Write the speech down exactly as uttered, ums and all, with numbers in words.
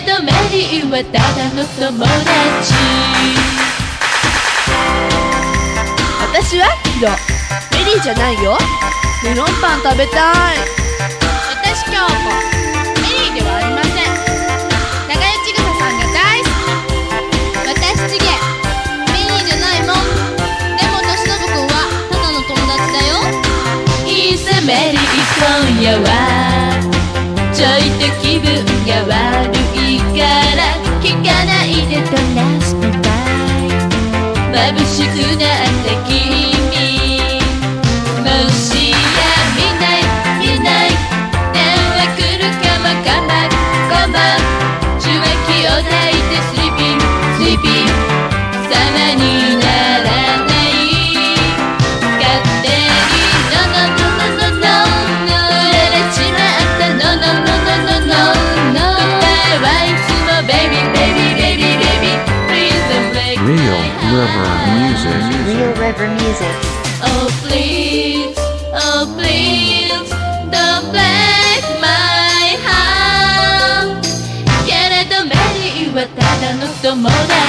どメリーはただの友達。 私はヒロ、メリーじゃないよ。メロンパン食べたい。 私京子、メリーではありません。長与千草さんが大好き。私チゲ、メリーじゃないもん。でもとしのぶくんはただの友達だよ。いいさメリー、今夜はちょいと気分が悪いから聞かないでとラストバイ。眩しくなった君、もしや見ない見ない電話来るかもかもかも。受話器を抱いてスリーピンスリーピン様にならない勝手にノノノノノノ振られちまったノノノノノノ答えはいつもベイビーベイビーベイビーベイビー Please don't break my heart Real River Music. Oh please, oh please, don't break my heart. けれどメリーはただの友達。